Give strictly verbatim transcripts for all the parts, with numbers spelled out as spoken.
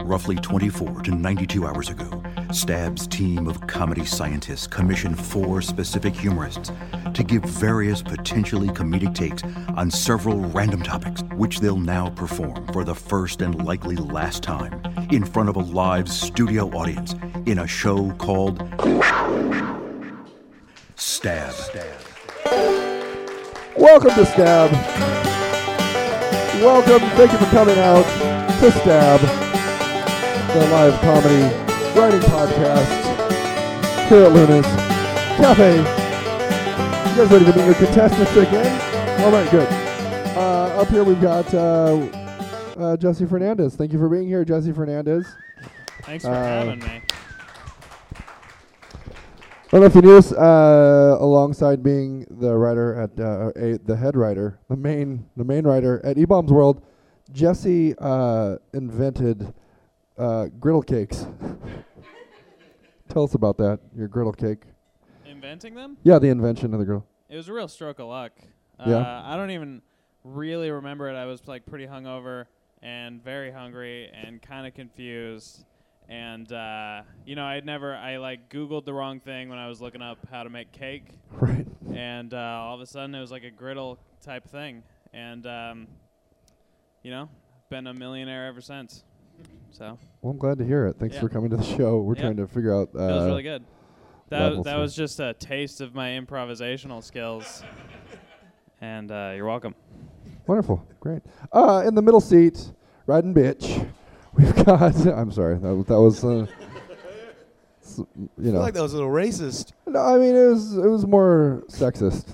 Roughly twenty-four to ninety-two hours ago, Stab's team of comedy scientists commissioned four specific humorists to give various potentially comedic takes on several random topics, which they'll now perform for the first and likely last time in front of a live studio audience in a show called Stab. Stab. Welcome to Stab. Welcome, thank you for coming out to Stab, the live comedy writing podcast here at Luna's Cafe. You guys ready to meet your contestants again? All right, good. Uh, up here we've got uh, uh, Jesse Fernandez. Thank you for being here, Jesse Fernandez. Thanks for uh, having me. I don't know if you knew this, uh, alongside being the writer at uh, a, the head writer, the main the main writer at E-Bombs World, Jesse uh, invented uh, griddle cakes. Tell us about that, your griddle cake. Inventing them? Yeah, the invention of the griddle. It was a real stroke of luck. Uh, Yeah? I don't even really remember it. I was like pretty hungover and very hungry and kind of confused. And, uh, you know, I'd never, I like Googled the wrong thing when I was looking up how to make cake. Right. And uh, all of a sudden it was like a griddle type thing. And, um, you know, been a millionaire ever since. So. Well, I'm glad to hear it. Thanks Yeah. for coming to the show. We're Yeah. trying to figure out. Uh, It was really good. That, w- levels that for- was just a taste of my improvisational skills. And uh, you're welcome. Wonderful. Great. Uh, in the middle seat, riding bitch, we've got. I'm sorry. That, was- that was. Uh, s- you I feel know. like that was a little racist. No, I mean it was it was more sexist.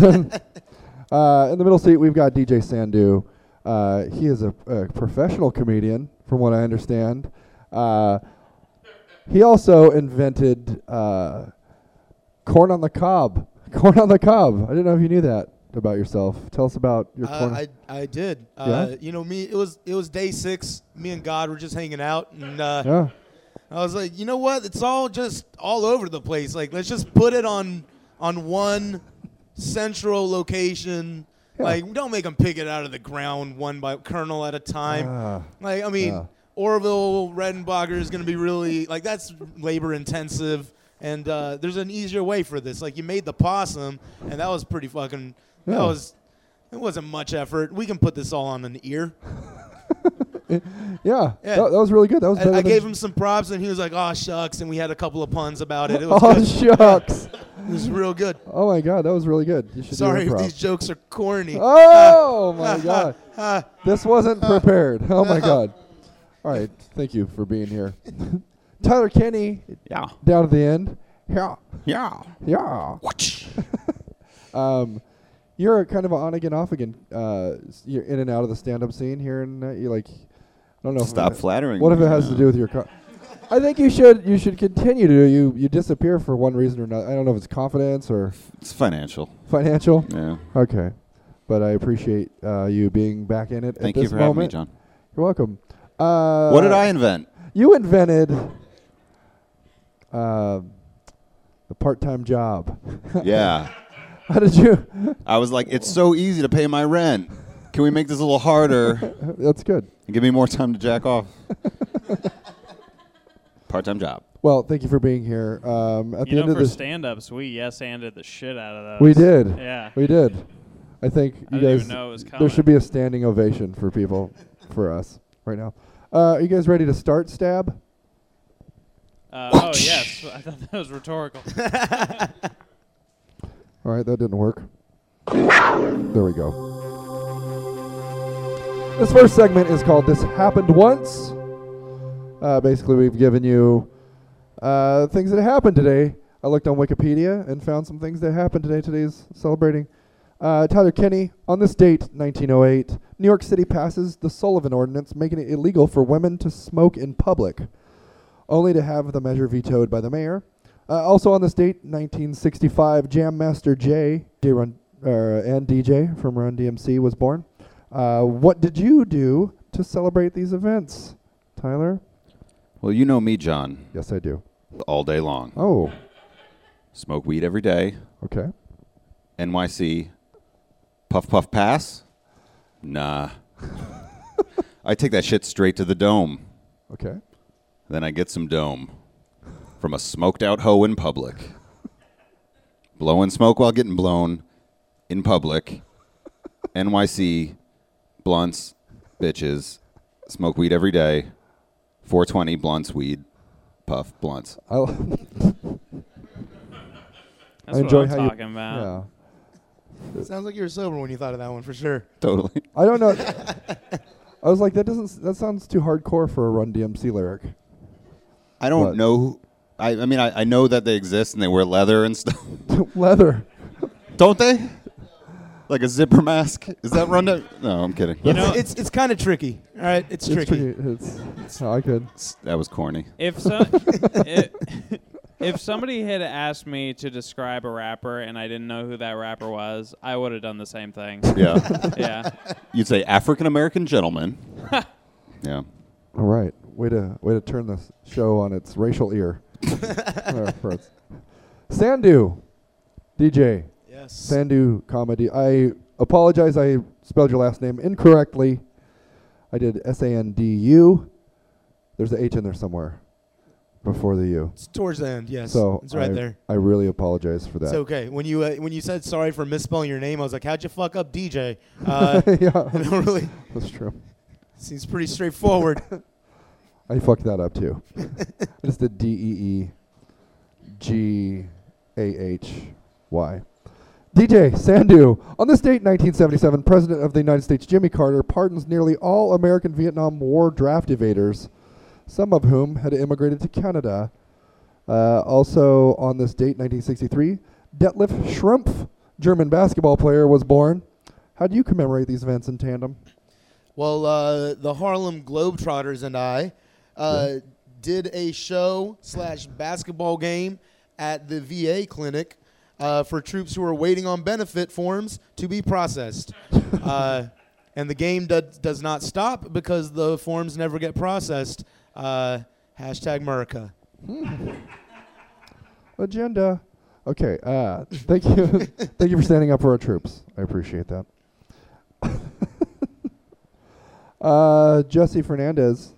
uh, in the middle seat, we've got D J Sandu. Uh, he is a, a professional comedian, from what I understand. Uh, he also invented uh, corn on the cob. Corn on the cob. I didn't know if you knew that about yourself. Tell us about your Uh, corn. I I did. Yeah? Uh, you know me. It was it was day six. Me and God were just hanging out, and uh, yeah. I was like, you know what? It's all just all over the place. Like, let's just put it on on one central location. Yeah. Like, don't make them pick it out of the ground one by kernel at a time. Ah, Like, I mean, yeah. Orville Redenbacher is going to be really, like, that's labor intensive. And uh, there's an easier way for this. Like, you made the possum, and that was pretty fucking, Yeah. that was, it wasn't much effort. We can put this all on an ear. yeah. Yeah. That, that was really good. That was I, better I than gave him some props, and he was like, oh, shucks. And we had a couple of puns about it. It was oh good. shucks. It was real good. Oh my God, that was really good. You should Sorry do if improv. these jokes are corny. Oh my God. Ah, This wasn't prepared. Oh my God. All right. Thank you for being here. Tyler Kenny, Yeah. down at the end. Yeah. Yeah. Yeah. um, you're kind of an on again, off again. Uh, s- you're in and out of the stand-up scene here, and uh, you like. I don't know. Stop if it, flattering What if me it has now. to do with your? Co- I think you should. You should continue to. You you disappear for one reason or another. I don't know if it's confidence or It's financial. financial. Yeah. Okay, but I appreciate uh, you being back in it. Thank at you this for having me, moment. John. You're welcome. Uh, What did I invent? You invented uh, the part-time job. Yeah. How did you? I was like, it's so easy to pay my rent. Can we make this a little harder That's good. and give me more time to jack off? Part-time job. Well, thank you for being here. Um, at You the know, end of for this, stand-ups, we yes-anded the shit out of those. we did. Yeah. We did. I think I you didn't guys. even know it was There coming. should be a standing ovation for people, for us right now. Uh, are you guys ready to start Stab? Uh, oh, yes. I thought that was rhetorical. All right, that didn't work. There we go. This first segment is called This Happened Once. Uh, basically, we've given you uh, things that happened today. I looked on Wikipedia and found some things that happened today. Today's celebrating. Uh, Tyler Kenny, on this date, nineteen oh eight, New York City passes the Sullivan Ordinance, making it illegal for women to smoke in public, only to have the measure vetoed by the mayor. Uh, also on this date, nineteen sixty-five, Jam Master Jay, J Run, uh, and D J from Run D M C was born. Uh, what did you do to celebrate these events, Tyler? Well, you know me, John, Yes, I do. all day long. Oh, Smoke weed every day. okay. N Y C. Puff, puff, pass? Nah. I take that shit straight to the dome. Okay. Then I get some dome from a smoked out hoe in public. Blowing smoke while getting blown in public. N Y C, blunts, bitches, smoke weed every day. four twenty, blunts, weed, puff, blunts. I, l- That's I enjoy what I'm how you- talking about. yeah. Sounds like you were sober when you thought of that one for sure. Totally. I don't know. I was like, that doesn't. That sounds too hardcore for a Run D M C lyric. I don't What? know. who- I, I mean, I, I know that they exist and they wear leather and stuff. Leather. Don't they? Like a zipper mask? Is that run down? No, I'm kidding. You know, it's it's kind of tricky. All right, it's, It's tricky. tricky. It's, it's I could. That was corny. if so, if, if somebody had asked me to describe a rapper and I didn't know who that rapper was, I would have done the same thing. Yeah. Yeah. You'd say African American gentleman. Yeah. All right. Way to way to turn the show on its racial ear. Uh, first. Sandu, D J. Yes. Sandu comedy. I apologize. I spelled your last name incorrectly. I did S A N D U. There's an H in there somewhere before the U. It's towards the end. Yes. So it's right I, there. I really apologize for that. It's okay. When you uh, when you said sorry for misspelling your name, I was like, "How'd you fuck up D J?" Uh, yeah, I don't really. that's true. Seems pretty straightforward. I fucked that up too. I just did D E E G A H Y. D J Sandu. On this date, nineteen seventy-seven, President of the United States Jimmy Carter pardons nearly all American Vietnam War draft evaders, some of whom had immigrated to Canada. Uh, also on this date, nineteen sixty-three, Detlef Schrempf, German basketball player, was born. How do you commemorate these events in tandem? Well, uh, the Harlem Globetrotters and I uh, Yeah. did a show slash basketball game at the V A clinic uh, for troops who are waiting on benefit forms to be processed. uh, and the game do- does not stop because the forms never get processed. Uh, hashtag America. Agenda. Okay. Uh, thank you. Thank you for standing up for our troops. I appreciate that. uh, Jesse Fernandez.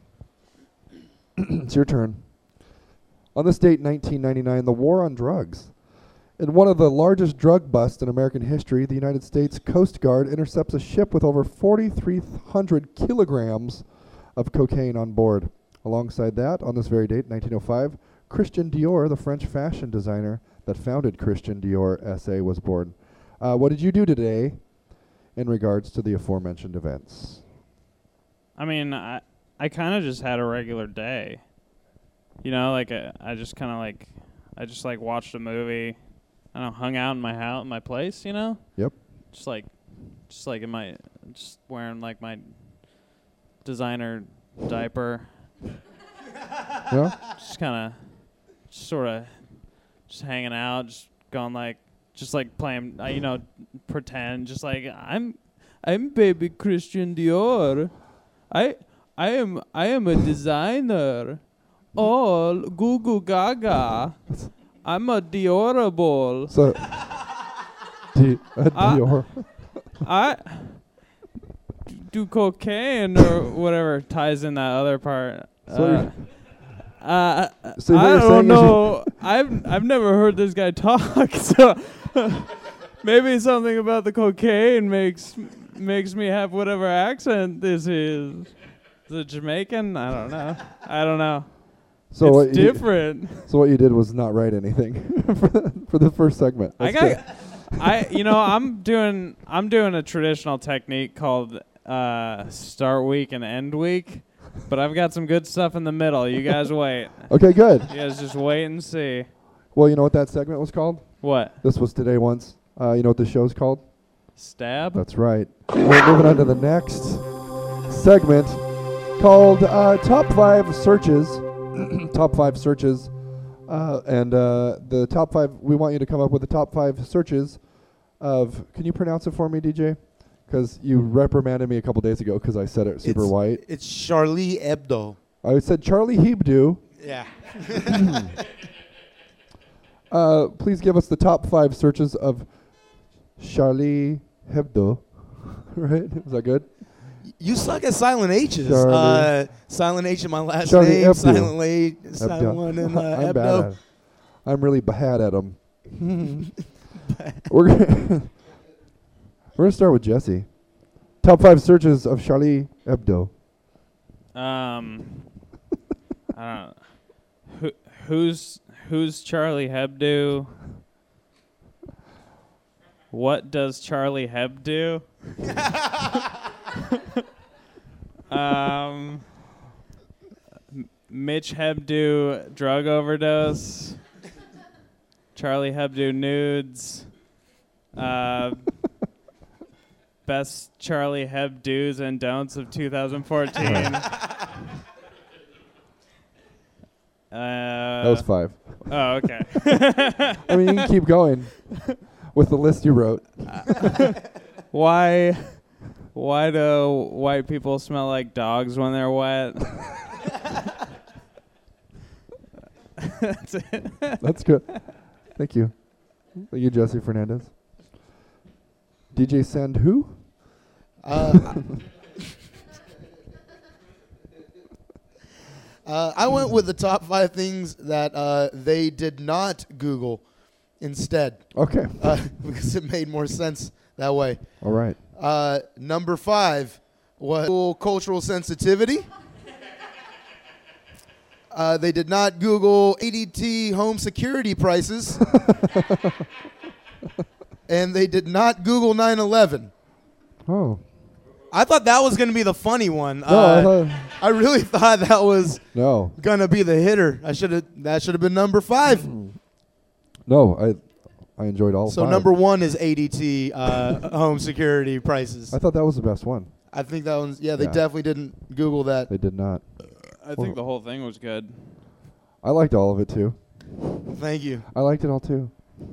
It's your turn. On this date, nineteen ninety-nine, the war on drugs. In one of the largest drug busts in American history, the United States Coast Guard intercepts a ship with over forty-three hundred kilograms of cocaine on board. Alongside that, on this very date, nineteen oh five, Christian Dior, the French fashion designer that founded Christian Dior S A, was born. Uh, what did you do today in regards to the aforementioned events? I mean, I I kind of just had a regular day. You know, like uh, I just kind of like I just like watched a movie. I don't know, hung out in my house, my place. You know. Yep. Just like, just like in my, just wearing like my designer diaper. Yeah? Just kind of, sort of, just hanging out, just going like, just like playing, uh, you know, pretend, just like I'm, I'm baby Christian Dior. I, I am, I am a designer. Oh, goo goo gaga. I'm a Diorable. So, Di- uh, Ah. Dior. I d- do cocaine or whatever ties in that other part. So uh, you're- uh, So what I you're don't saying is you- know. I've I've never heard this guy talk, so maybe something about the cocaine makes makes me have whatever accent this is. Is it Jamaican? I don't know. I don't know. So what it's you- different. So what you did was not write anything for, the, for the first segment. I That's got, I you know I'm doing I'm doing a traditional technique called uh, start week and end week, but I've got some good stuff in the middle. You guys wait. good. Okay, good. You guys just wait and see. Well, you know what that segment was called? What? This was Today Once. Uh, you know what the show's called? Stab? That's right. We're moving on to the next segment called uh, Top Five Searches. Top Five Searches. Uh, and uh, the top five, we want you to come up with the top five searches of, can you pronounce it for me, D J? Because you reprimanded me a couple days ago because I said it super it's, white. It's Charlie Hebdo. I said Charlie Hebdo. Yeah. Uh, please give us the top five searches of Charlie Hebdo. Right? Is that good? You suck at silent H's. Charlie. Uh, silent H in my last Charlie name. Hebdo. Silent H. Silent Hebdo. one in uh, I'm bad Hebdo. at it. I'm really bad at them. We're gonna we're gonna start with Jesse. Top five searches of Charlie Hebdo. Um, I don't know. Who, who's who's Charlie Hebdo? What does Charlie Heb do? um, M- Mitch Hebdo drug overdose. Charlie Hebdo nudes. Uh, best Charlie Heb do's and don'ts of two thousand fourteen. uh, That was five. Oh, okay. I mean, you can keep going with the list you wrote. Why, why do white people smell like dogs when they're wet? That's it. That's good. Thank you. Thank you, Jesse Fernandez. D J Sand who? Uh, uh, I went with the top five things that uh, they did not Google instead, Okay. uh, because it made more sense that way. All right. Uh, number five was cultural sensitivity. Uh, they did not Google A D T home security prices. And they did not Google nine eleven. Oh. I thought that was going to be the funny one. No, uh, I thought, I really thought that was no. going to be the hitter. I should have. That should have been number five. No, I I enjoyed all So five. number one is A D T uh, home security prices. I thought that was the best one. I think that one's. Yeah, they Yeah. definitely didn't Google that. They did not. I think the whole thing was good. I liked all of it too. Thank you. I liked it all too.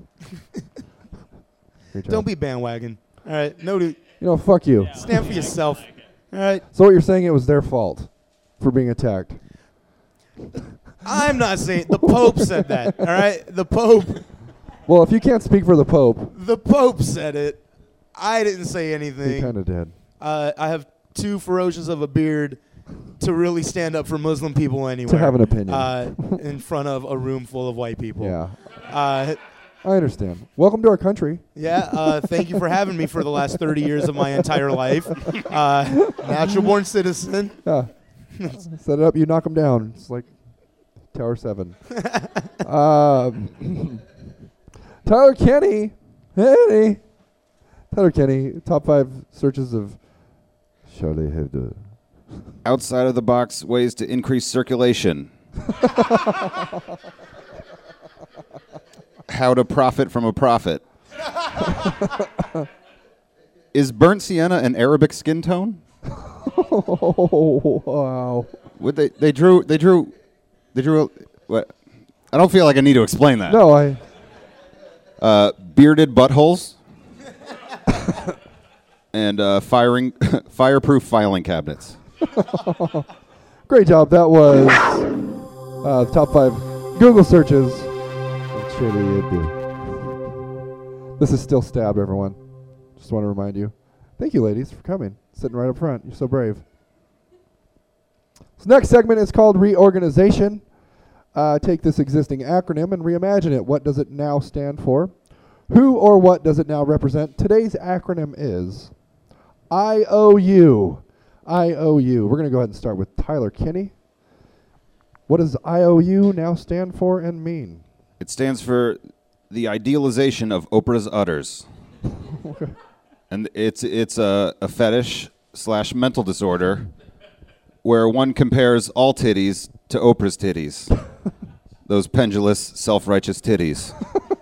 Great job. Don't be bandwagon. All right, no, dude. You know, fuck you. Stand for yourself. All right. So what you're saying, it was their fault for being attacked. I'm not saying the Pope said that. All right, the Pope. Well, if you can't speak for the Pope, The Pope said it. I didn't say he anything. kind of did. Uh, I have too ferocious of a beard to really stand up for Muslim people anywhere. To have an opinion. Uh, in front of a room full of white people. Yeah, Uh, I understand. Welcome to our country. yeah. Uh, thank you for having me for the last thirty years of my entire life. Uh, natural born citizen. Yeah. Set it up, you knock them down. It's like Tower seven. um, Tyler Kenny. Hey. Tyler Kenny, top five searches of Charlie Hebdo. Outside of the box ways to increase circulation. How to profit from a profit. Is burnt sienna an Arabic skin tone? Oh, wow. Would they? They drew. They drew. They drew. A, what? I don't feel like I need to explain that. No, I. Uh, bearded buttholes. And uh, firing, fireproof filing cabinets. Great job. That was uh, top five Google searches. of Charlie Hebdo. This is still Stabbed, everyone. Just want to remind you. Thank you, ladies, for coming. Sitting right up front. You're so brave. So next segment is called Reorganization. Uh, take this existing acronym and reimagine it. What does it now stand for? Who or what does it now represent? Today's acronym is I O U. I O U. We're going to go ahead and start with Tyler Kinney. What does I O U now stand for and mean? It stands for the idealization of Oprah's udders. Okay. And it's it's a, a fetish slash mental disorder where one compares all titties to Oprah's titties. Those pendulous, self-righteous titties.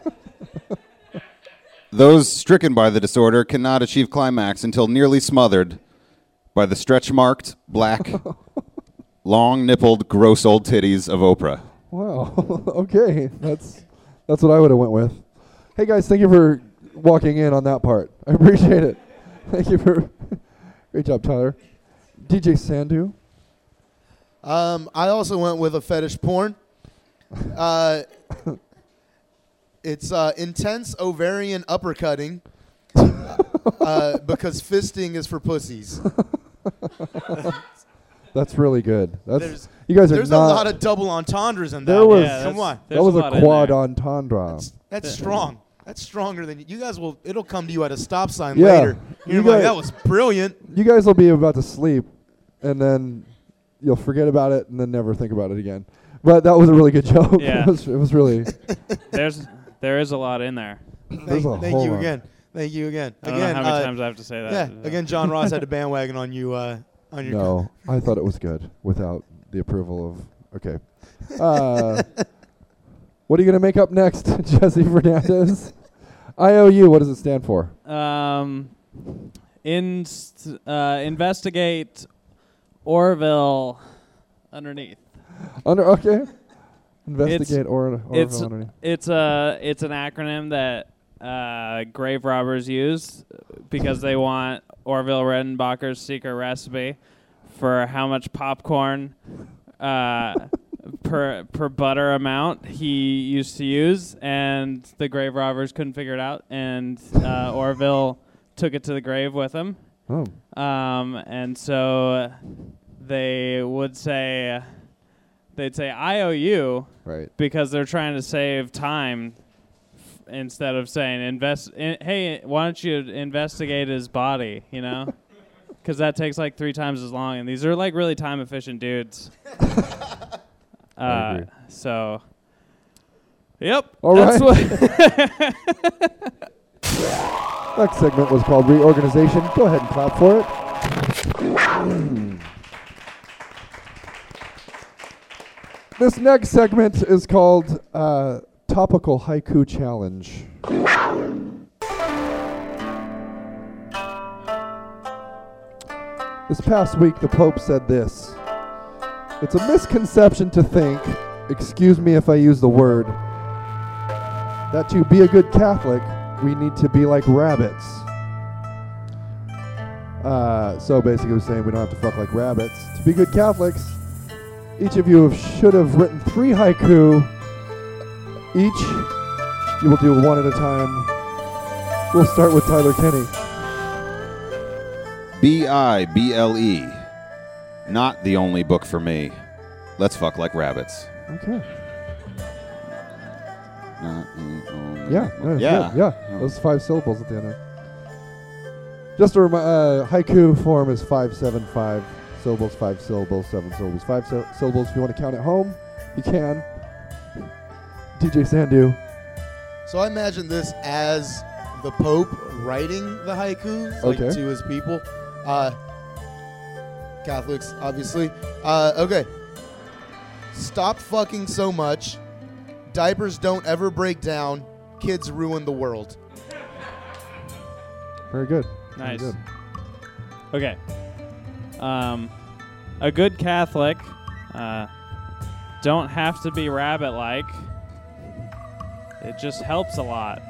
Those stricken by the disorder cannot achieve climax until nearly smothered by the stretch-marked, black, long-nippled, gross old titties of Oprah. Wow. Okay. That's that's what I would have went with. Hey guys, thank you for walking in on that part. I appreciate it. Thank you for great job, Tyler. D J Sandu. Um, I also went with a fetish porn. Uh, it's uh, intense ovarian uppercutting uh, because fisting is for pussies. That's really good. That's There's- you guys are There's not. a lot of double entendres in that. There was- Yeah, Come that's- on. that there's was a a, lot in quad there. entendre. That's, that's strong. That's stronger than you. You guys will. It'll come to you at a stop sign Yeah. later. You You're like, guys- that was brilliant. You guys will be about to sleep, and then you'll forget about it, and then never think about it again. But that was a really good joke. Yeah. it, was, it was really. There's there is a lot in there. There's Thank, a thank whole you lot. again. Thank you again. I don't again. know how many uh, times I have to say that. yeah. Again, John Ross had a bandwagon on you. Uh, on your. No, I thought it was good without the approval of. Okay. Uh, what are you going to make up next, Jesse Fernandez? I O U, what does it stand for? Um, in uh, investigate Orville underneath. Under Okay. Investigate or, or It's underneath. it's a it's an acronym that uh, grave robbers use because they want Orville Redenbacher's secret recipe for how much popcorn uh, per per butter amount he used to use, and the grave robbers couldn't figure it out, and uh, Orville took it to the grave with him. Oh. Um, and so they would say, they'd say I O U Right. because they're trying to save time f- instead of saying invest. In, hey, why don't you investigate his body? You know, because that takes like three times as long, and these are like really time efficient dudes. I uh, agree. so, yep. All that's right. What Next segment was called Reorganization. Go ahead and clap for it. This next segment is called uh, Topical Haiku Challenge. This past week, the Pope said this. It's a misconception to think, excuse me if I use the word, that to be a good Catholic, we need to be like rabbits. Uh, so basically, we're saying we don't have to fuck like rabbits. To be good Catholics, each of you have, should have written three haiku. Each, you will do one at a time. We'll start with Tyler Kenny. B I B L E. Not the only book for me. Let's fuck like rabbits. Okay. Not the only Yeah. book- no, it's Yeah. good. Yeah. Oh. Those five syllables at the end. Of it. Just a remi- uh, haiku form is five, seven, five syllables, five syllables, seven syllables, five sy- syllables. If you want to count at home, you can. D J Sandu. So I imagine this as the Pope writing the haikus like Okay. to his people. Uh, Catholics, obviously. Uh, okay. Stop fucking so much. Diapers don't ever break down. Kids ruin the world. Very good. Nice. Very good. Okay. Um, a good Catholic uh, don't have to be rabbit-like. It just helps a lot.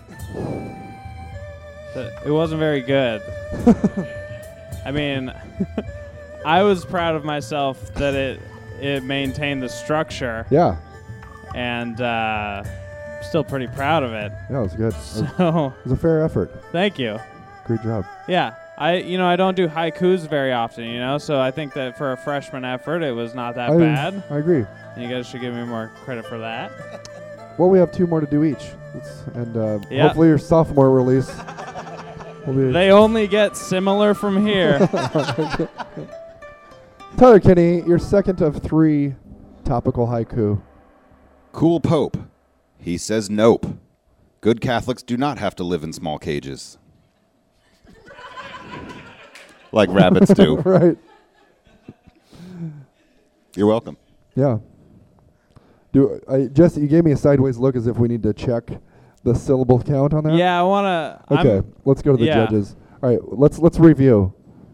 Th- It wasn't very good. I mean, I was proud of myself that it it maintained the structure, Yeah. and uh, still pretty proud of it. Yeah, it was good. It was, it So, was a fair effort. thank you. Great job. Yeah, I you know I don't do haikus very often, you know, so I think that for a freshman effort, it was not that I, bad. I agree. And you guys should give me more credit for that. Well, we have two more to do each. Let's, and uh, Yeah. hopefully your sophomore release will be... They only get similar from here. Tyler Kenny, your second of three topical haiku. Cool Pope. He says nope. Good Catholics do not have to live in small cages. Like rabbits do. Right. You're welcome. Yeah. Do I, Jesse, you gave me a sideways look as if we need to check the syllable count on that. Yeah, I wanna. Okay, I'm, let's go to the yeah. judges. All right, let's let's review.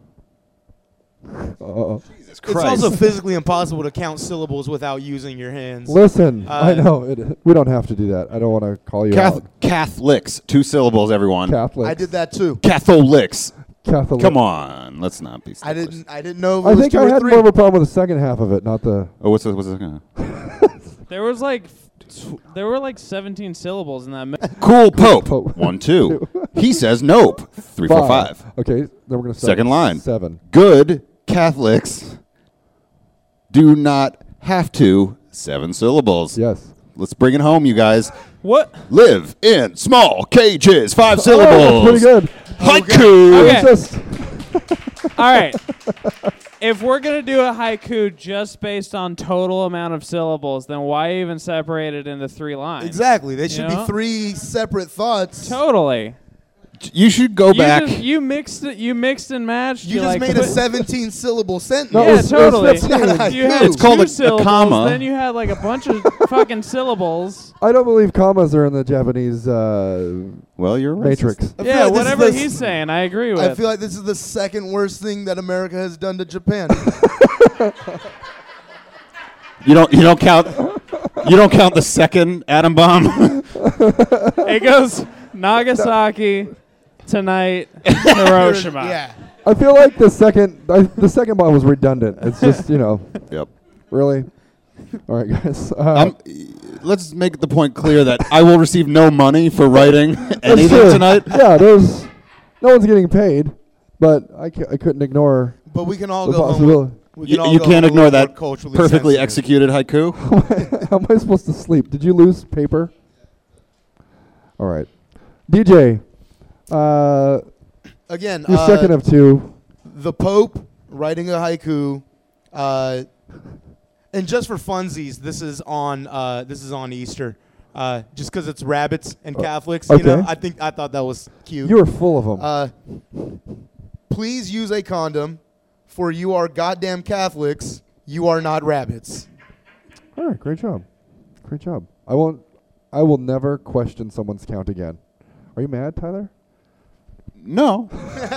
Uh-oh. Jesus It's Christ. also physically impossible to count syllables without using your hands. Listen, I Uh, know it, we don't have to do that. I don't want to call you Cath- out. Catholics. Two syllables, everyone. Catholic. I did that too. Catholics. Catholic. Come on. Let's not be I sticklers. didn't. I didn't know. If it I was think two I or had three. more of a problem with the second half of it, not the. Oh, what's it? What's it? Uh, there was like, tw- there were like seventeen syllables in that. Mi- cool Pope. Pope. One, two. He says nope. Three, four, five. Okay, then we're going to start. Second line. Seven. Good Catholics do not have to. Seven syllables. Yes. Let's bring it home, you guys. What? Live in small cages. Five Oh, syllables. that's pretty good. Haiku. Okay. It's just All right. If we're going to do a haiku just based on total amount of syllables, then why even separate it into three lines? Exactly. They should know? be three separate thoughts. Totally. You should go You, back. just, you mixed it. You mixed and matched. You just like made a put- seventeen syllable sentence. No, Yeah, it was- it was totally. fifteen. You had It's two called a- a syllables, comma. Then you had like a bunch of fucking syllables. I don't believe commas are in the Japanese uh, well, you're racist. matrix. I feel Yeah, like this is whatever the- he's saying, I agree with. I feel like this is the second worst thing that America has done to Japan. You don't. You don't count. You don't count the second atom bomb. it goes Nagasaki tonight, Hiroshima. Yeah. I feel like the second I, the second bomb was redundant. It's just, you know, Yep. really. All right, guys. Uh, Um, let's make the point clear that I will receive no money for writing that's anything true. tonight. Yeah, there's no one's getting paid, but I, ca- I couldn't ignore But we can all the go home. possibility. We You, can all you go can't home a ignore little that more culturally perfectly sensitive. executed haiku. How am I supposed to sleep? Did you lose paper? All right, D J. Uh, Again, you're uh, second of two. the Pope writing a haiku, uh, and just for funsies, this is on uh, this is on Easter, uh, just because it's rabbits and Catholics. You know, okay. I think I thought that was cute. You were full of them. Uh, please use a condom, for you are goddamn Catholics. You are not rabbits. All right, great job, great job. I won't. I will never question someone's count again. Are you mad, Tyler? No.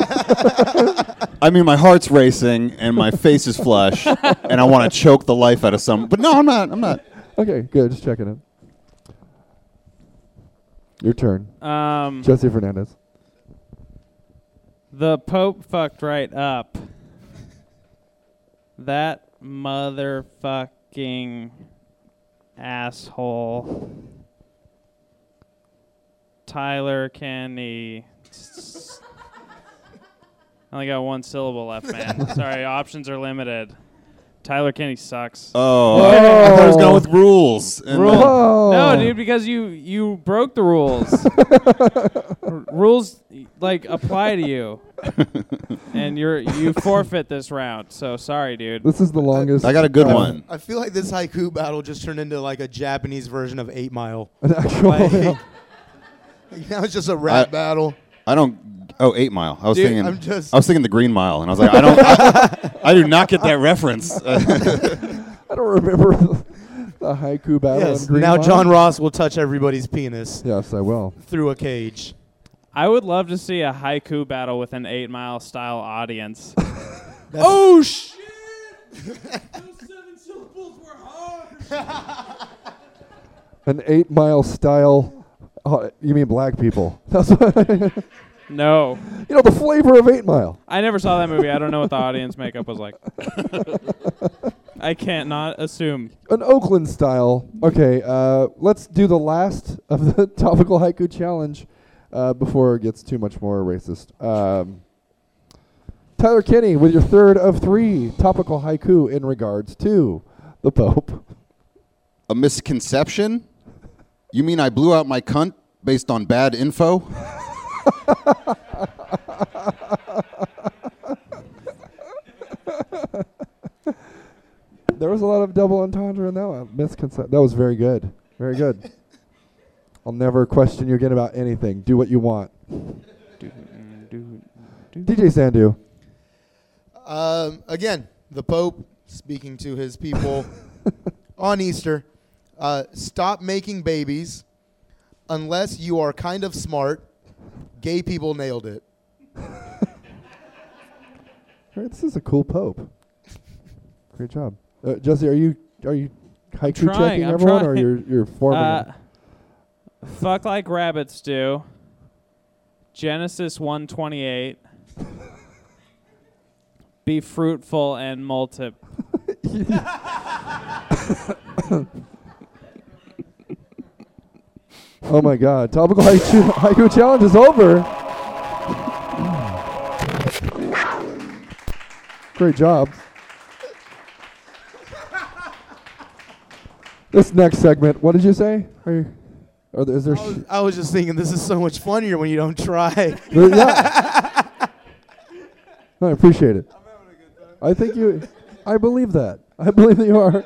I mean, my heart's racing and my face is flush, and I want to choke the life out of some. But no, I'm not. I'm not. Okay, good. Just checking in. Your turn, Um, Jesse Fernandez. the Pope fucked right up. That motherfucking asshole. Tyler Kenny. I only got one syllable left, man. Sorry, options are limited. Tyler Kenny sucks. Oh, I thought I was going with rules. And Rule. then- Oh. No, dude, because you you broke the rules. R- rules like apply to you, and you're you forfeit this round. So sorry, dude. This is the longest. I got a good uh, one. I feel like this haiku battle just turned into like a Japanese version of Eight Mile. An actual. Like, now it's just a rap I- battle. I don't. Oh, Eight Mile. I was Dude, thinking. I'm just- I was thinking the Green Mile, and I was like, I don't. I, I do not get that reference. I don't remember the haiku battle. Yes. in Green Now Mile. John Ross will touch everybody's penis Yes, I will. through a cage. I would love to see a haiku battle with an Eight Mile style audience. oh shit! An eight mile style. Oh, you mean black people? That's what No, you know the flavor of Eight Mile. I never saw that movie. I don't know what the audience makeup was like. I can't not assume. An Oakland style. Okay, uh, let's do the last of the topical haiku challenge uh, before it gets too much more racist. Um, Tyler Kenny with your third of three topical haiku in regards to the Pope. A misconception? You mean I blew out my cunt based on bad info? There was a lot of double entendre in that one. Misconception. That was very good. Very good. I'll never question you again about anything. Do what you want. D J Sandu. Um, again, the Pope speaking to his people on Easter. Uh, stop making babies unless you are kind of smart. Gay people nailed it. All right, this is a cool Pope. Great job, uh, Jesse. Are you are you haiku trying, checking I'm everyone, or trying. you're you're forming? Uh, fuck like rabbits do. Genesis one twenty-eight. Be fruitful and multi. Oh my God! Topical haiku, haiku challenge is over. Great job. This next segment, what did you say? Are you, are there, is there I was, sh- I was just thinking this is so much funnier when you don't try. there- yeah. No, I appreciate it. I'm having a good time. I think you, I believe that. I believe that you are.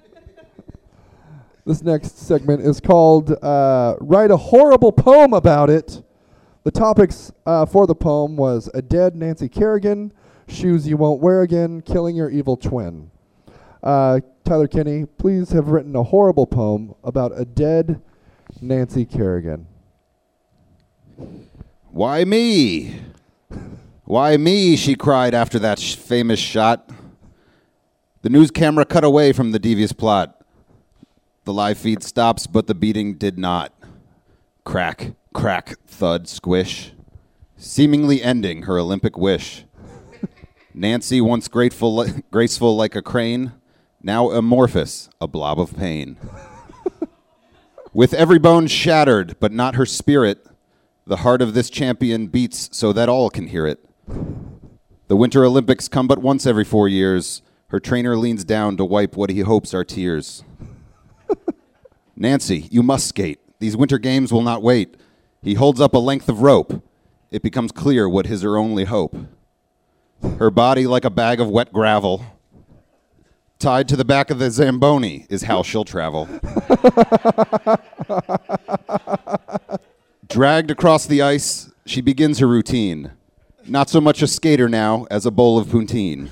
This next segment is called uh, Write a Horrible Poem About It. The topics uh, for the poem was a dead Nancy Kerrigan, shoes you won't wear again, killing your evil twin. Uh, Tyler Kinney, please have written a horrible poem about a dead Nancy Kerrigan. Why me? Why me, she cried after that sh- famous shot. The news camera cut away from the devious plot. The live feed stops, but the beating did not. Crack, crack, thud, squish, seemingly ending her Olympic wish. Nancy, once grateful, li- graceful like a crane, now amorphous, a blob of pain. With every bone shattered, but not her spirit, the heart of this champion beats so that all can hear it. The Winter Olympics come but once every four years. Her trainer leans down to wipe what he hopes are tears. Nancy, you must skate. These winter games will not wait. He holds up a length of rope. It becomes clear what is her only hope. Her body like a bag of wet gravel. Tied to the back of the Zamboni is how she'll travel. Dragged across the ice, she begins her routine. Not so much a skater now as a bowl of poutine.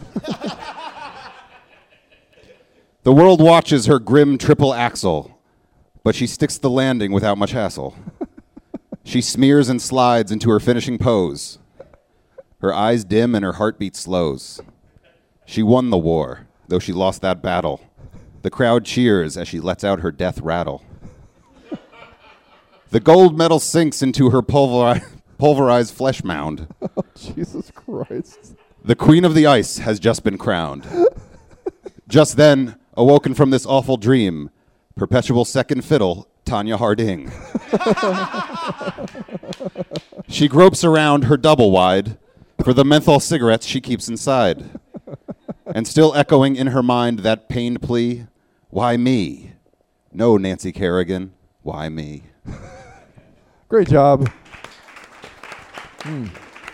The world watches her grim triple axel, but she sticks the landing without much hassle. She smears and slides into her finishing pose. Her eyes dim and her heartbeat slows. She won the war, though she lost that battle. The crowd cheers as she lets out her death rattle. The gold medal sinks into her pulveri- pulverized flesh mound. Oh, Jesus Christ. The queen of the ice has just been crowned. Just then, awoken from this awful dream, perpetual second fiddle, Tanya Harding. She gropes around her double wide for the menthol cigarettes she keeps inside. And still echoing in her mind that pained plea, why me? No, Nancy Kerrigan, why me? Great job. Mm.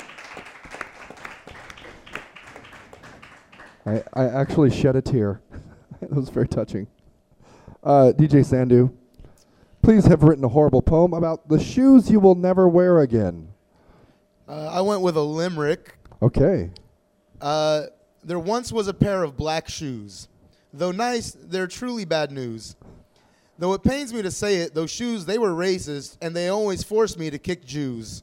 I, I actually shed a tear. It was very touching. Uh, D J Sandu, please have written a horrible poem about the shoes you will never wear again. Uh, I went with a limerick. Okay. Uh, there once was a pair of black shoes. Though nice, they're truly bad news. Though it pains me to say it, those shoes, they were racist, and they always forced me to kick Jews.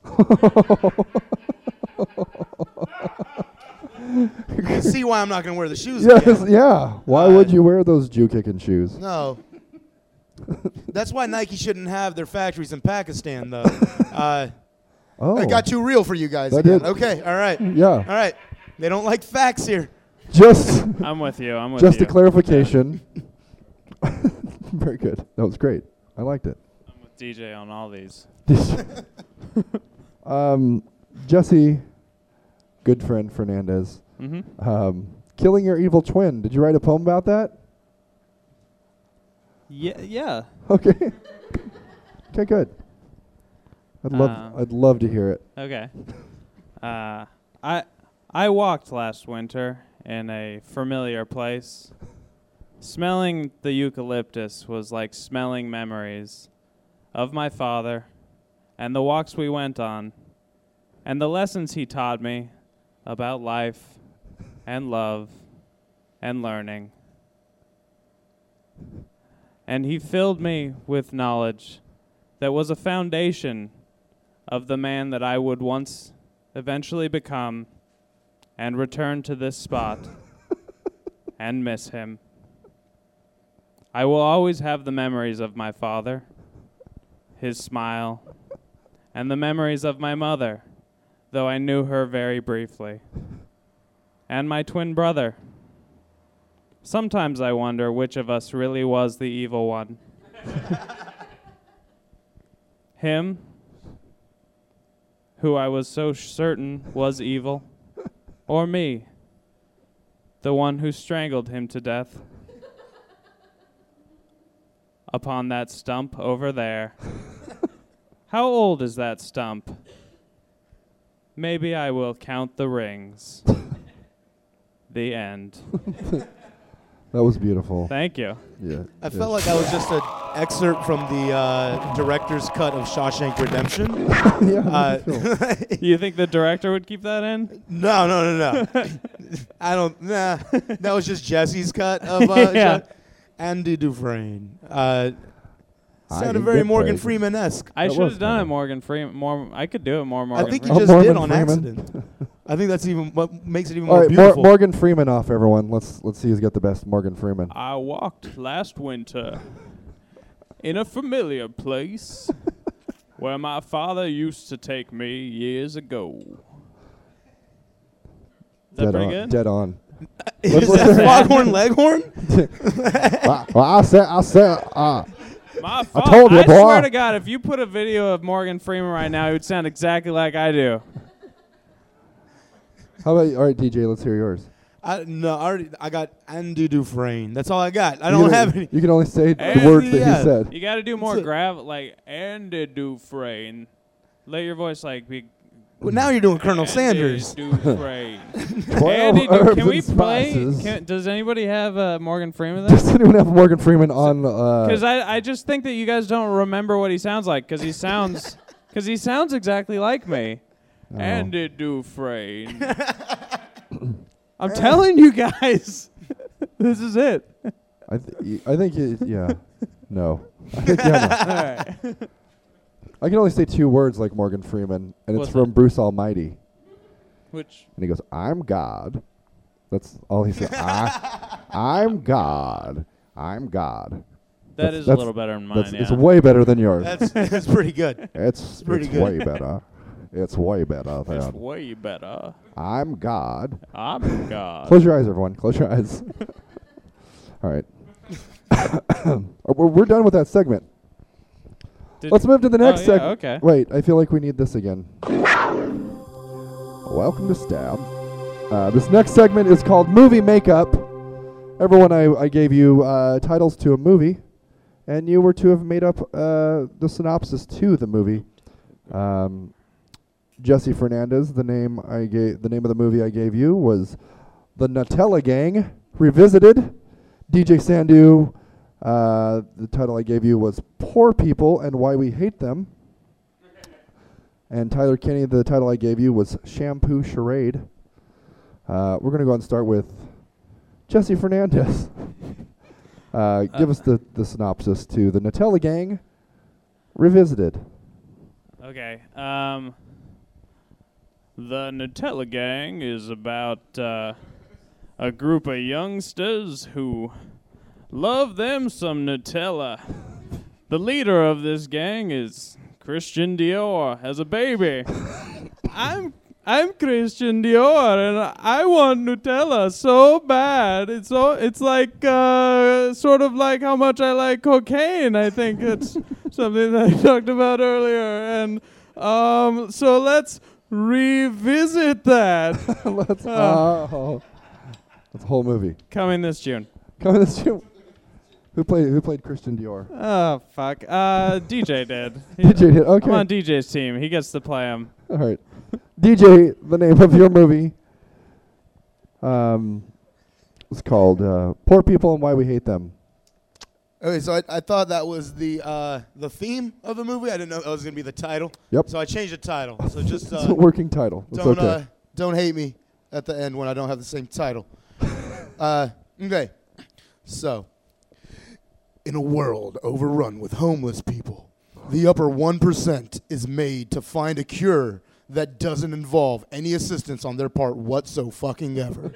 You can see why I'm not going to wear the shoes Yes, again. yeah. Why Uh, would you wear those Jew-kicking shoes? No. That's why Nike shouldn't have their factories in Pakistan, though. Uh, Oh. I got too real for you guys That again. did. Okay, all right. Yeah. All right. They don't like facts here. Just, I'm with you. I'm with just you. a clarification. Very good. That was great. I liked it. I'm with D J on all these. um, Jesse, good friend Fernandez. Mm-hmm. Um, killing your evil twin. Did you write a poem about that? Yeah. Yeah. Okay. Okay, good. I'd love Um, I'd love to hear it. Okay. Uh, I I walked last winter in a familiar place. Smelling the eucalyptus was like smelling memories of my father and the walks we went on and the lessons he taught me about life and love and learning. And he filled me with knowledge that was a foundation of the man that I would once eventually become and return to this spot and miss him. I will always have the memories of my father, his smile, and the memories of my mother, though I knew her very briefly, and my twin brother. Sometimes I wonder which of us really was the evil one. Him, who I was so certain was evil, or me, the one who strangled him to death upon that stump over there. How old is that stump? Maybe I will count the rings. The end. That was beautiful. Thank you. Yeah. I felt like that was just an excerpt from the uh, director's cut of Shawshank Redemption. yeah. Uh, You think the director would keep that in? no, no, no, no. I don't. Nah, that was just Jesse's cut of uh, Yeah. Shaw- Andy Dufresne. Uh, I sounded didn't very get Morgan praise. Freeman-esque. I That should was have done kinda- it Morgan Freeman. More, I could do it more Morgan I think Freeman. you just Oh, did Morgan on Freeman. accident. I think that's even what makes it even All more right, Mor- beautiful. Morgan Freeman off, everyone. Let's let's see who's got the best Morgan Freeman. I walked last winter in a familiar place where my father used to take me years ago. Is that Dead pretty on. good? Dead on. Is Let's- that let's- Foghorn Leghorn? well, well, I said, I said, uh, My fa- told you, I boy. swear to God, if you put a video of Morgan Freeman right now, he would sound exactly like I do. how about you? All right, D J, let's hear yours. I, no, I already. I got Andy Dufresne. That's all I got. I You don't can- have any. You can only say the Andy, words that yeah. he said. You got to do more It's a- grav, like Andy Dufresne. Let your voice like be. Well, now you're doing Colonel Andy Sanders. Dufresne. Twelve Andy, Du- herbs can we and play? spices. Can, does anybody have uh, Morgan Freeman there? Does anyone have Morgan Freeman on? Because Uh, I, I just think that you guys don't remember what he sounds like. Because he sounds, because he sounds exactly like me. Oh. Andy Dufresne. I'm telling you guys, this is it. I, th- I think, it, yeah, no. I think, yeah, no. All right. I can only say two words like Morgan Freeman, and What's it's from that? Bruce Almighty. Which And he goes, "I'm God." That's all he said. I, I'm God. I'm God. that That's- is a that's- little better than mine. That's Yeah. it's way better than yours. That's that's pretty good. It's pretty it's good. way better. It's way better It's than way better. I'm God. I'm God. Close your eyes, everyone. Close your eyes. All right. we're, we're done with that segment. Did- Let's move to the Oh, next yeah, segment. okay. Wait, I feel like we need this again. Welcome to Stab. Uh, this next segment is called Movie Makeup. Everyone, I, I gave you uh, titles to a movie, and you were to have made up uh, the synopsis to the movie. Um, Jesse Fernandez, the name I gave, the name of the movie I gave you was The Nutella Gang Revisited. D J Sandu, uh, the title I gave you was Poor People and Why We Hate Them. And Tyler Kinney, the title I gave you was Shampoo Charade. Uh, we're going to go ahead and start with Jesse Fernandez. uh, give us the, the synopsis to The Nutella Gang Revisited. Okay. Um, the Nutella Gang is about uh, a group of youngsters who love them some Nutella. The leader of this gang is Christian Dior as a baby. I'm I'm Christian Dior and I want Nutella so bad. It's so it's like uh, sort of like how much I like cocaine. I think it's something that I talked about earlier. And um, so let's revisit that. Let's, Uh. oh, that's a whole movie. Coming this June. Coming this June. Who played Who played Christian Dior? Oh fuck. Uh, D J did. He- D J did. Okay. I'm on D J's team. He gets to play him. All right. D J, the name of your movie um, is called uh, Poor People and Why We Hate Them. Okay, so I, I thought that was the uh, the theme of the movie. I didn't know that was gonna be the title. Yep. So I changed the title. So just It's uh, a working title. It's don't okay. uh, don't hate me at the end when I don't have the same title. uh, okay. So, in a world overrun with homeless people, the upper one percent is made to find a cure that doesn't involve any assistance on their part whatsoever.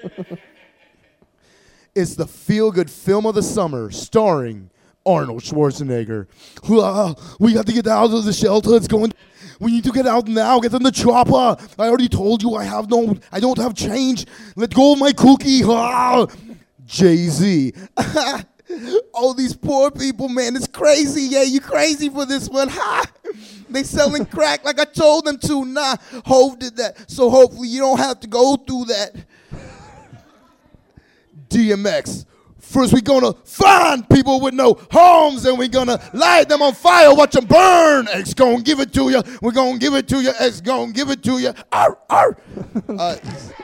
It's the feel-good film of the summer, starring Arnold Schwarzenegger. "Ah, we have to get out of the shelter. It's going. We need to get out now. Get in the chopper. I already told you I have no. I don't have change. Let go of my cookie. Ah. Jay-Z. All these poor people, man, it's crazy. Yeah, you crazy for this one. Ha! They selling crack like I told them to. Nah, Hov did that. So hopefully you don't have to go through that. D M X. First, we're going to find people with no homes, and we're going to light them on fire, watch them burn. X going to give it to you. We're going to give it to you. X going to give it to you. Arr, arr. Uh,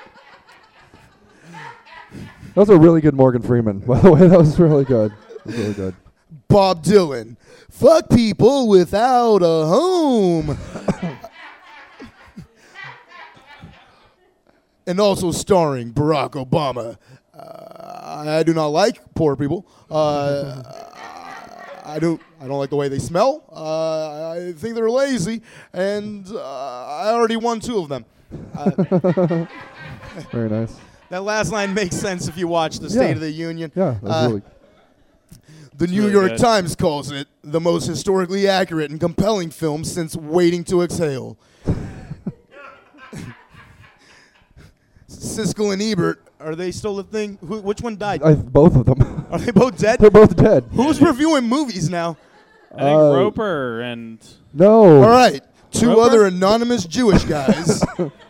That was a really good Morgan Freeman, by the way. That was really good. That was really good. Bob Dylan. Fuck people without a home. And also starring Barack Obama. Uh, I do not like poor people. Uh, I don't. I don't like the way they smell. Uh, I think they're lazy, and uh, I already won two of them. Uh, Very nice. that last line makes sense if you watch the State Yeah. of the Union. Yeah, that was Uh, really The New really York good. Times calls it the most historically accurate and compelling film since Waiting to Exhale. Siskel and Ebert, are they still a thing? Who, which one died? I, both of them. Are they both dead? They're both dead. Who's reviewing movies now? I think Uh, Roper and No. All right, two Roper? other anonymous Jewish guys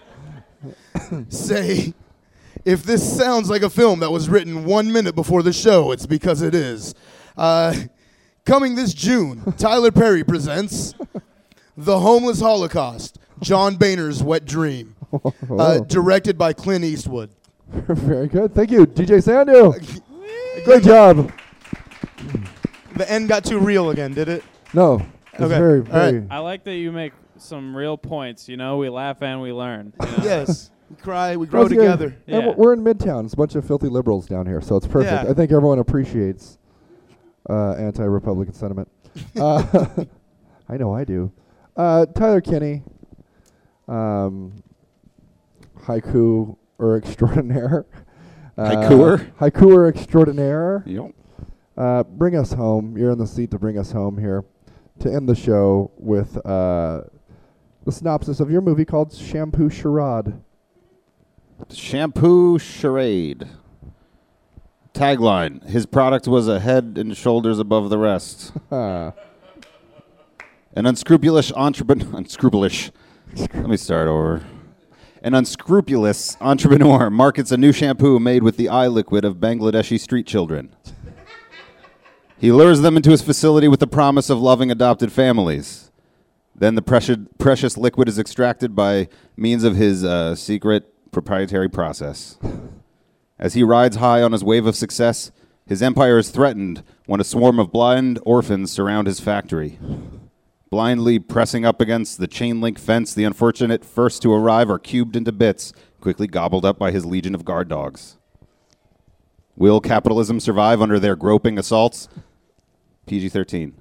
say, if this sounds like a film that was written one minute before the show, it's because it is. Uh, coming this June, Tyler Perry presents The Homeless Holocaust, John Boehner's Wet Dream, uh, Oh. directed by Clint Eastwood. Very good. Thank you, D J Sandu. Great job. The end got too real again, did it? No. It's Okay. very, All right. very. I like that you make some real points. You know, we laugh and we learn. you know? Yes. We cry, we grow That's good. together. And Yeah. w- we're in Midtown. It's a bunch of filthy liberals down here, so it's perfect. Yeah. I think everyone appreciates uh, anti-Republican sentiment. uh, I know I do. Uh, Tyler Kinney, um, haiku or extraordinaire. Uh, Haikuer? Haikuer extraordinaire. Yep. Uh, bring us home. You're in the seat to bring us home here to end the show with uh, the synopsis of your movie called Shampoo Charade. Shampoo charade. Tagline: his product was a head and shoulders above the rest. Ah. An unscrupulous entrepreneur. Unscrupulous. Let me start over. An unscrupulous entrepreneur markets a new shampoo made with the eye liquid of Bangladeshi street children. He lures them into his facility with the promise of loving adopted families. Then the precious, precious liquid is extracted by means of his uh, secret proprietary process. As he rides high on his wave of success, his empire is threatened when a swarm of blind orphans surround his factory. Blindly pressing up against the chain-link fence, the unfortunate first to arrive are cubed into bits, quickly gobbled up by his legion of guard dogs. Will capitalism survive under their groping assaults? P G thirteen.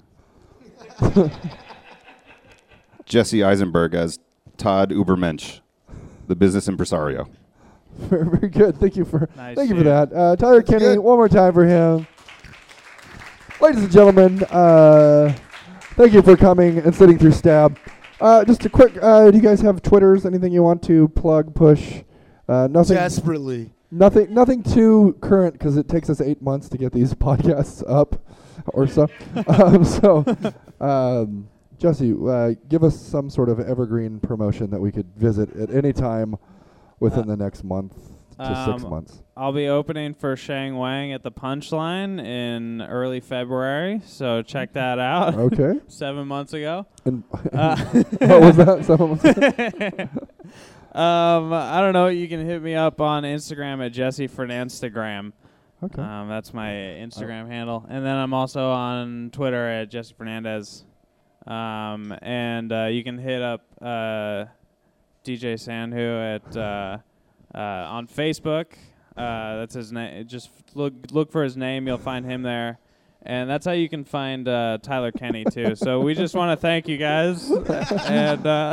Jesse Eisenberg as Todd Ubermensch, the business impresario. Very, very good. Thank you for Nice thank you for shit. that. Uh, Tyler Kinney, good. one more time for him. Ladies and gentlemen, uh, thank you for coming and sitting through Stab. Uh, just a quick, uh, do you guys have Twitters? Anything you want to plug, push? Uh, nothing, Desperately. nothing, nothing too current because it takes us eight months to get these podcasts up, or so. um, so, um, Jesse, uh, give us some sort of evergreen promotion that we could visit at any time within Uh, the next month to six um, months. I'll be opening for Shang Wang at the Punchline in early February, so check that out. Okay. Seven months ago. And Uh, what was that? Seven months ago? um, I don't know. You can hit me up on Instagram at Jesse Fernandstagram. Okay. Um, that's my Instagram handle, and then I'm also on Twitter at Jesse Fernandez. Um, and uh, you can hit up uh, D J Sandhu at uh, uh, on Facebook. Uh, that's his name. Just look look for his name. You'll find him there. And that's how you can find uh, Tyler Kenny too. So we just want to thank you guys. and uh,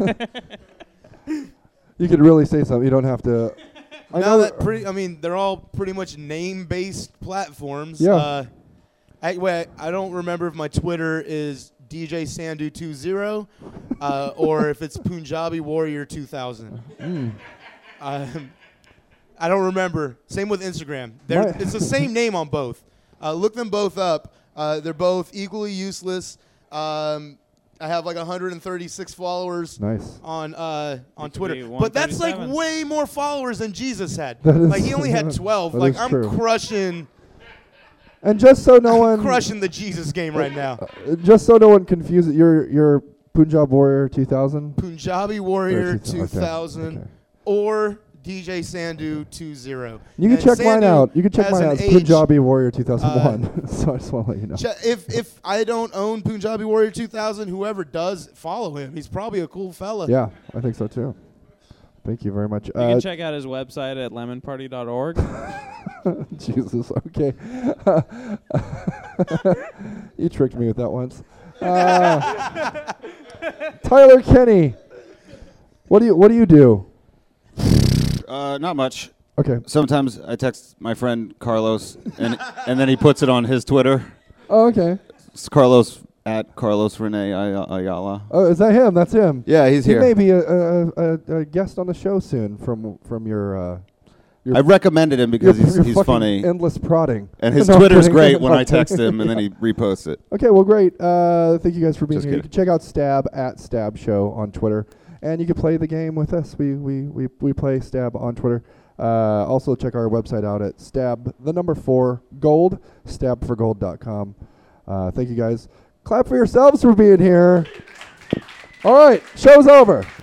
You could really say something. You don't have to. I now know that pretty, I mean, they're all pretty much name-based platforms. Yeah. Uh, I, wait, I don't remember if my Twitter is D J Sandhu two zero uh, or if it's Punjabi Warrior two thousand. Mm. Um, I don't remember. Same with Instagram. They're, My- it's the same name on both. Uh, look them both up. Uh, they're both equally useless. Um, I have like one hundred thirty-six followers Nice. on uh, on could Twitter. be But that's like one thirty-seven. way more followers than Jesus had. That is- Like he only had twelve. that Like is I'm true. crushing And just so no one crushing the Jesus game right now. uh, just so no one confuses, you're you're Punjab Warrior two thousand. Punjabi Warrior Or two thousand okay. or D J Sandhu two zero. You can And check mine Sandhu out. You can check has mine an out. It's age- Punjabi Warrior two thousand one. so I just want to let you know. Che- If if I don't own Punjabi Warrior two thousand, whoever does, follow him. He's probably a cool fella. Yeah, I think so too. Thank you very much. You Uh, can check out his website at lemon party dot org. Jesus, okay. You tricked me with that once. Uh, Tyler Kenny, what do you what do you do? Uh, not much. Okay. Sometimes I text my friend Carlos, and and then he puts it on his Twitter. Oh, okay. It's Carlos at Carlos Rene Ay- Ayala. Oh, is that him? That's him. Yeah, he's He here. may be a, a, a, a guest on the show soon from from your. Uh, your I recommended him because your- he's your he's fucking funny, endless prodding. and his No, I'm Twitter's kidding. great when I'm I text kidding. him, and then he reposts it. Okay, well, great. Uh, thank you guys for being Just here. You kidding. can check out Stab at Stab Show on Twitter, and you can play the game with us. We we we, we play Stab on Twitter. Uh, also, check our website out at Stab the number four gold stab for gold dot com. Uh, thank you guys. Clap for yourselves for being here. All right, show's over.